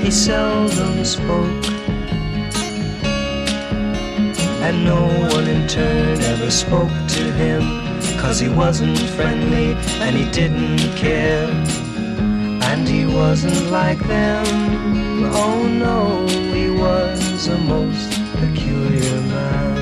he seldom spoke, and no one in turn ever spoke to him, 'cause he wasn't friendly and he didn't care, and he wasn't like them. Oh no, he was a most peculiar man.